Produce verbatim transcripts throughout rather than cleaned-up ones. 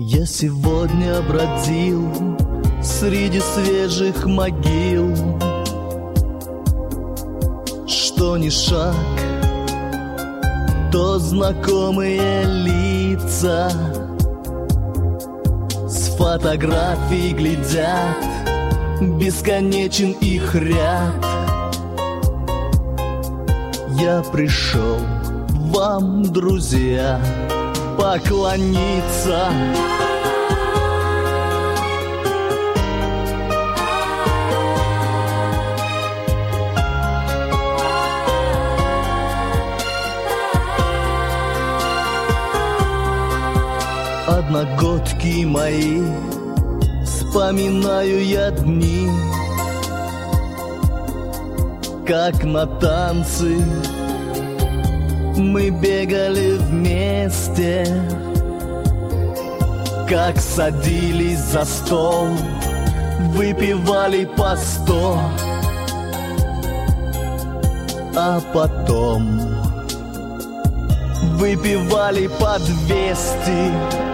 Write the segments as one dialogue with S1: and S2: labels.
S1: Я сегодня бродил среди свежих могил, что ни шаг, то знакомые лица. С фотографий глядят, бесконечен их ряд. Я пришел вам, друзья, поклониться. Одногодки мои, вспоминаю я дни, как на танцы мы бегали вместе, как садились за стол, выпивали по сто, а потом выпивали по двести.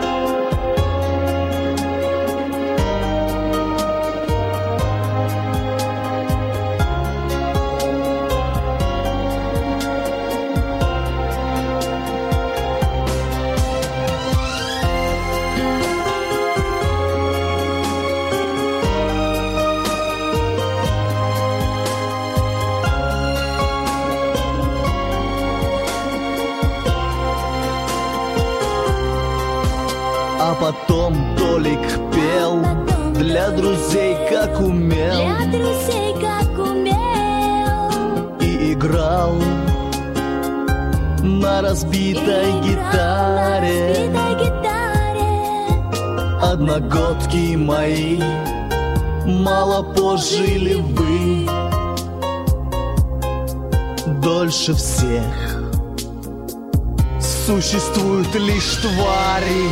S1: А потом Толик пел для друзей, как умел,
S2: для друзей, как умел,
S1: и играл на разбитой
S2: и
S1: гитаре.
S2: на разбитой гитаре.
S1: Одногодки мои, мало пожили вы, дольше всех существуют лишь твари.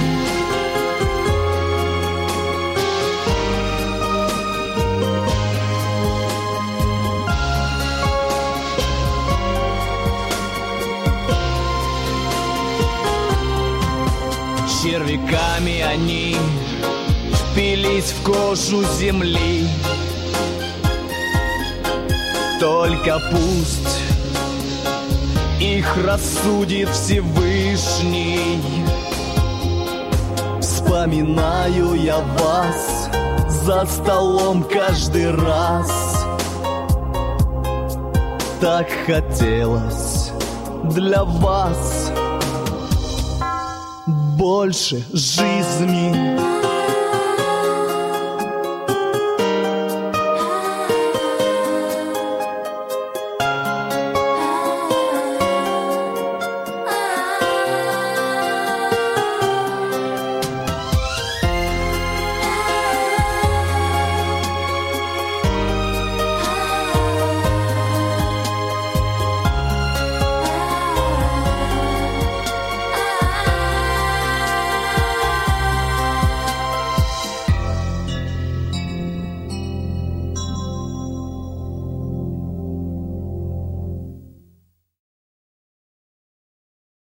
S1: Червяками они впились в кожу земли. Только пусть их рассудит Всевышний. Вспоминаю я вас за столом каждый раз. Так хотелось для вас больше жизни.